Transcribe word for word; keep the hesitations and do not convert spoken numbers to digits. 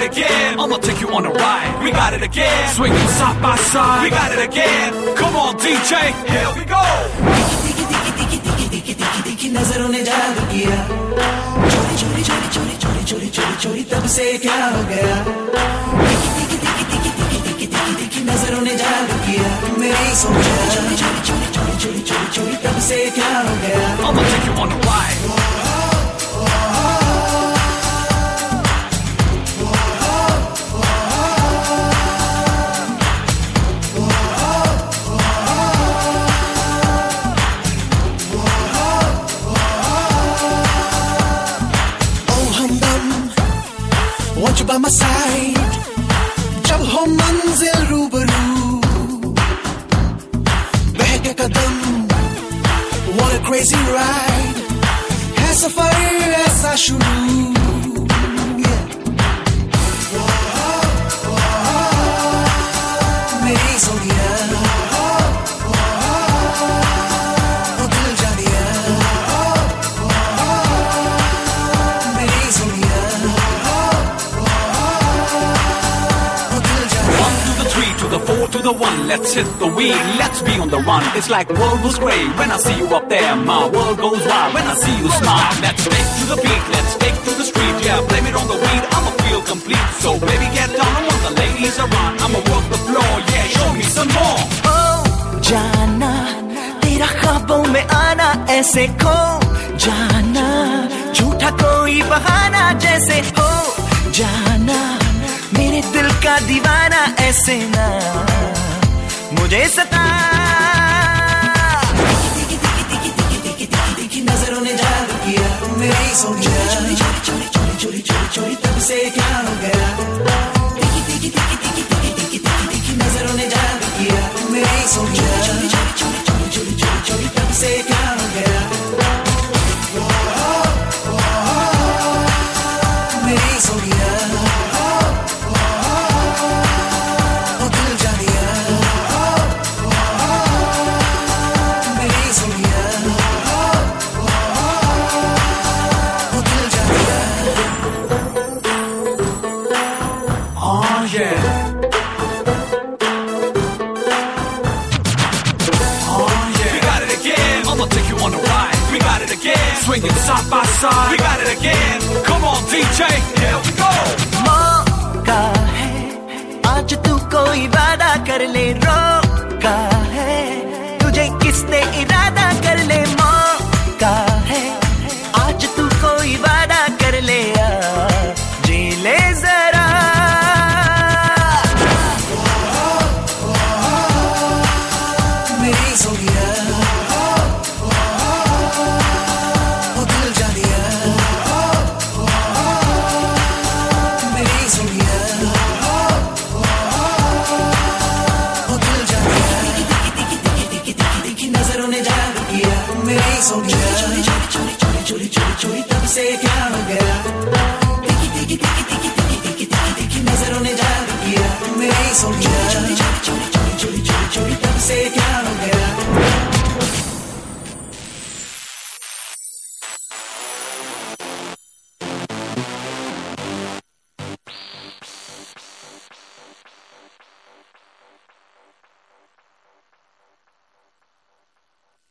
again. I'ma take you on a ride. We got it again. Swinging side by side. We got it again. Come on, D J. Here we go. Tiki tiki tiki tiki tiki tiki tiki नजरों ने जादू किया. चोरी चोरी चोरी चोरी चोरी चोरी चोरी चोरी तब से क्या हो गया. Tiki tiki tiki tiki tiki tiki tiki tiki नजरों ने जादू किया. मेरी सोचा चोरी चोरी चोरी चोरी चोरी चोरी चोरी तब से क्या हो गया. I'ma take you on a ride. Want you by my side जब हो मंजिल रूबरू बहके कदम What a crazy ride है सफर ऐसा शुरू मेरी सोनिया ओ दिल जानिया मेरी Sonia To the four to the one, let's hit the wheel, let's be on the run. It's like world was great when I see you up there. My world goes wild when I see you smile. Let's take to the beat, let's take to the street. Yeah, blame it on the weed, I'ma feel complete. So baby get down and want the ladies around. I'ma work the floor, yeah, show me some more. Oh, जाना तेरा ख्वाबों में आना ऐसे खो जाना झूठा कोई बहाना जैसे हो जाना मेरे दिल का दीवाना ऐसे ना मुझे सता. Tiki tiki tiki tiki tiki tiki tiki नजरों ने जादू किया. मेरी सोनिया चोरी चोरी चोरी चोरी चोरी चोरी चोरी तब से क्या हो गया. Tiki tiki tiki tiki tiki tiki tiki tiki नजरों ने जादू किया. मेरी सोनिया चोरी चोरी चोरी चोरी चोरी चोरी चोरी तब से क्या हो गया. मेरी Sonia Swinging side by side. We got it again. Come on, D J. Here we go. मौका है आज तू कोई वादा कर ले रोका है तुझे किसने इरादा कर ले मौका है आज तू कोई वादा कर ले आ जी ले जरा मेरी सोनिया सोनिया चोरी चोरी चोरी चोरी चोरी चोरी चोरी तब से क्या